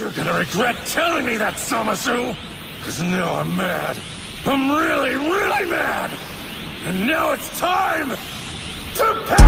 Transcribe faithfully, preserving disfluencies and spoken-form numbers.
You're gonna regret telling me that, Zamasu! Cause now I'm mad. I'm really, really mad! And now it's time to pay!